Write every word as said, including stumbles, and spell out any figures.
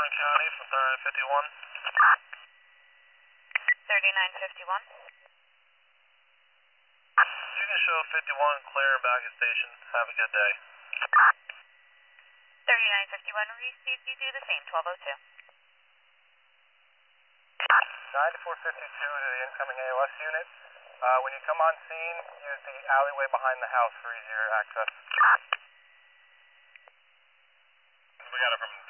Orange County from thirty-nine fifty-one. thirty-nine fifty-one. You can show fifty-one clear and back at station. Have a good day. thirty-nine fifty-one, received. You do the same, twelve oh two. ninety-four fifty-two to the incoming A O S unit. Uh, when you come on scene, use the alleyway behind the house for easier access. We got it from